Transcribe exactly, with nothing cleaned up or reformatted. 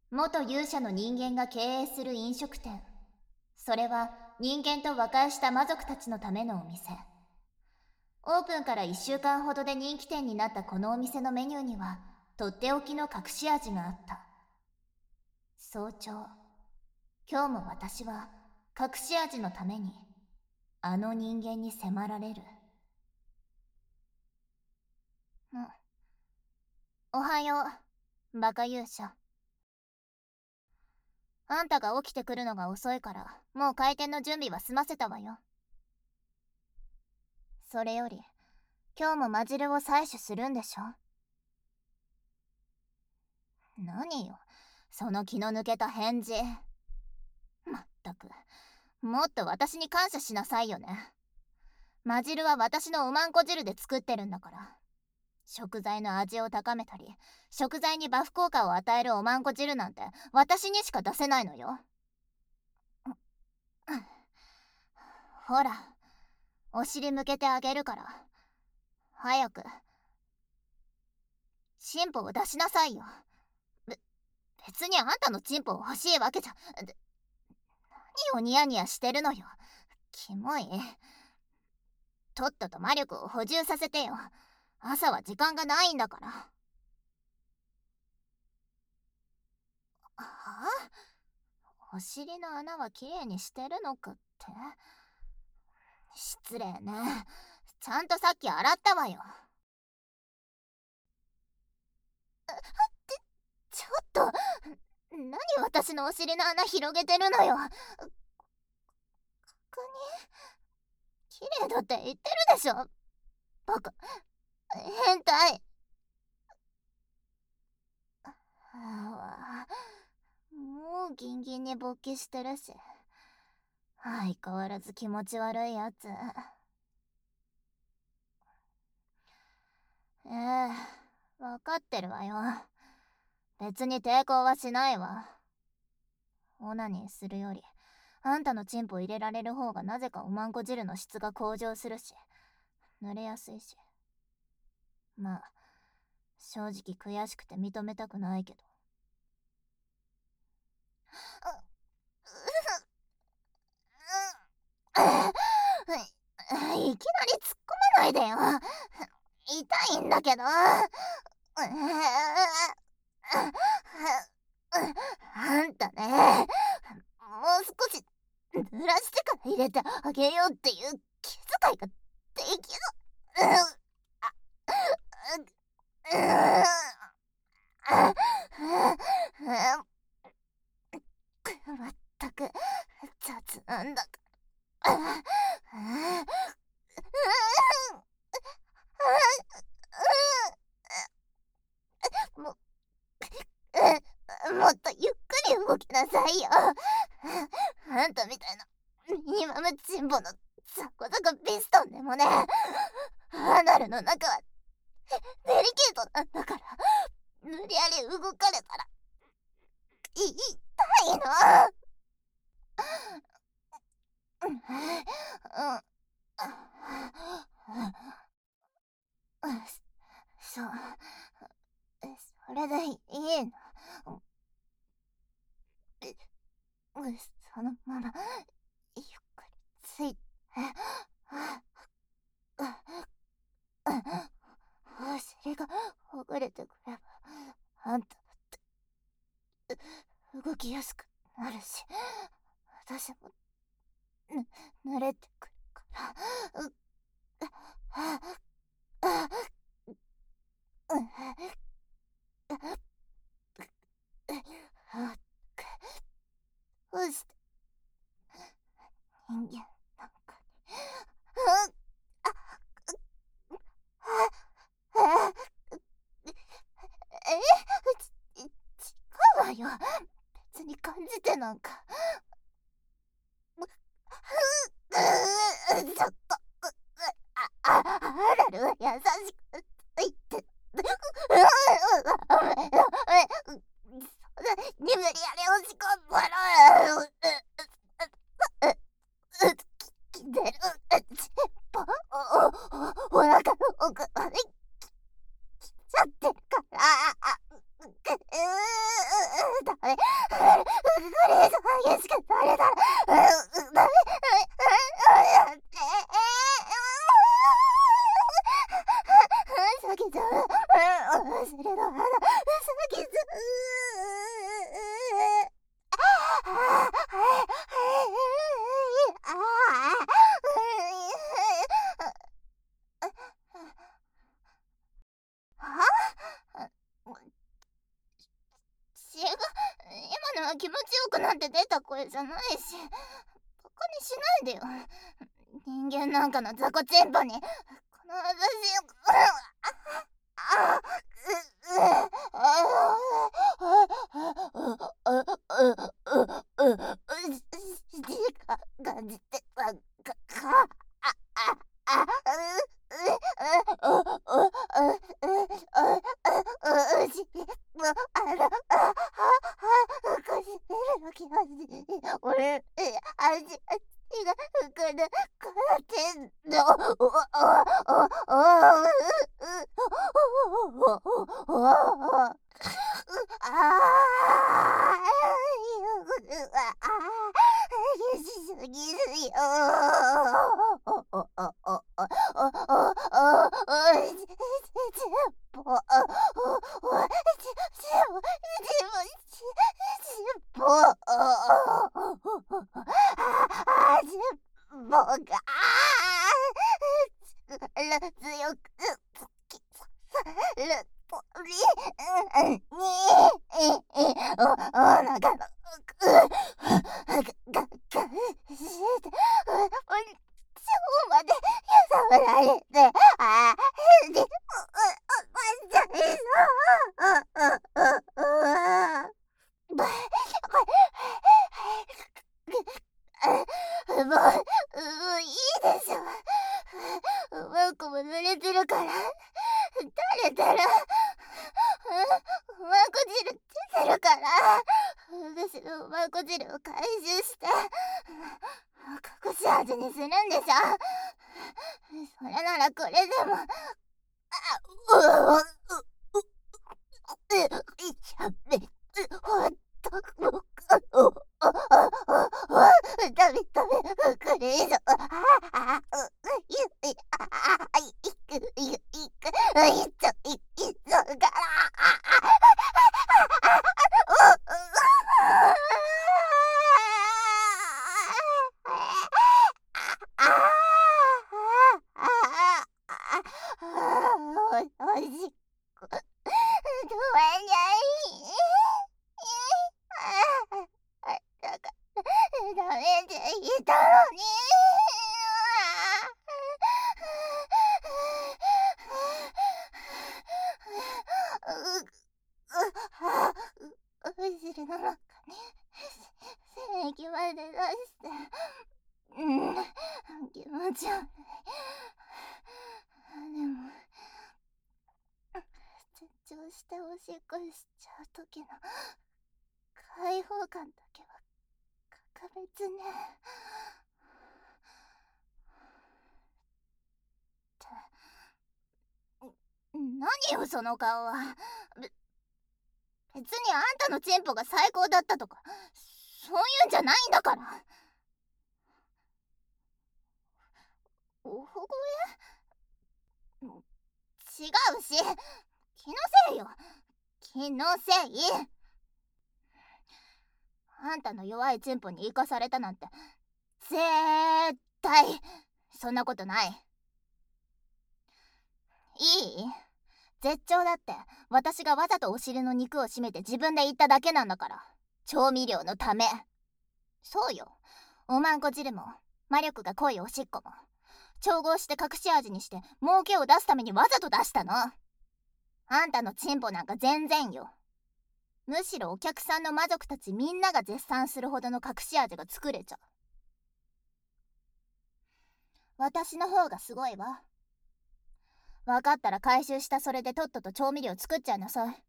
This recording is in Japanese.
元勇者の人間が経営する飲食店。それは人間と和解した魔族たちのためのお店。オープンからいっしゅうかんほどで人気店になったこのお店のメニューにはとっておきの隠し味があった。早朝、今日も私は隠し味のためにあの人間に迫られる。うん。おはよう、バカ勇者。あんたが起きてくるのが遅いからもう開店の準備は済ませたわよ。それより今日もマジルを採取するんでしょ。何よその気の抜けた返事。まったく、もっと私に感謝しなさいよね。マジルは私のおまんこ汁で作ってるんだから。食材の味を高めたり食材にバフ効果を与えるおまんこ汁なんて私にしか出せないのよ。ほら、お尻向けてあげるから早くチンポを出しなさいよ。べ別にあんたのチンポを欲しいわけじゃ。何をニヤニヤしてるのよ。キモい。とっとと魔力を補充させてよ。朝は時間がないんだから。はあ？お尻の穴はきれいにしてるのかって？失礼ね。ちゃんとさっき洗ったわよ。ちょっと何私のお尻の穴広げてるのよ。確認綺麗だって言ってるでしょ。バカ変態。ああ、もうギンギンに勃起してるし相変わらず気持ち悪いやつ。ええ、分かってるわよ。別に抵抗はしないわ。オナニーするよりあんたのチンポ入れられる方がなぜかおまんこ汁の質が向上するし濡れやすいし。まあ正直悔しくて認めたくないけど。いきなり突っ込まないでよ。痛いんだけど。あんたね、もう少し濡らしてから入れてあげようっていう気遣いができる。まったく雑なんだから。ももっとゆっくり動きなさいよ。あんたみたいなミニマムチンポのザコザコピストンでもね、アナルの中はデリケートなんだから、無理やり動かれたら痛いの。そう、それでいいの。そのままゆっくりついてお尻がほぐれてくればあんただって動きやすくなるし私もぬ濡れてくるからうああどうして人間なんかに。えち違うわよ。別に感じてなんか。ちょっとあああらるは優しく言って無理やり押し込んだらききてるチンポおお腹の奥まで来ちゃってるから。大れ以上激しくされたらダメ。避けちゃう。それの花避けちゃう。違う、今のは気持ちよくなって出た声じゃないし、バカにしないでよ。人間なんかの雑魚チンポにこの私を感じてたかか俺、味、血が膨れからてんの。激しすぎるよ。強く突き刺さる鳥にお腹の奥がががして腸まで揺さぶられてあーでおばちゃいそうもう、もういいでしょ。マンコも濡れてるから垂れたらマンコ汁出てるから私のマンコ汁を回収して隠し味にするんでしょ。それならこれでもあううやべほんともうダメダメこれ以上ああいいああいくいくいくいっちょいっちょからおいしく食えないだからダメって言ったのにお汁の中に精液まで出してうん気持ち悪い。でも絶頂しておしっこしちゃう時の開放感だけは格別ね。何よその顔は。べ別にあんたのチンポが最高だったとかそういうんじゃないんだから。おほごえ違うし気のせいよ。気のせい。あんたの弱いチンポに生かされたなんて絶対そんなことない。いい？絶頂だって私がわざとお尻の肉を締めて自分で言っただけなんだから。調味料のため。そうよ、おまんこ汁も魔力が濃いおしっこも調合して隠し味にして儲けを出すためにわざと出したの。あんたのチンポなんか全然よ。むしろお客さんの魔族たちみんなが絶賛するほどの隠し味が作れちゃう。私の方がすごいわ。分かったら回収したそれでとっとと調味料作っちゃいなさい。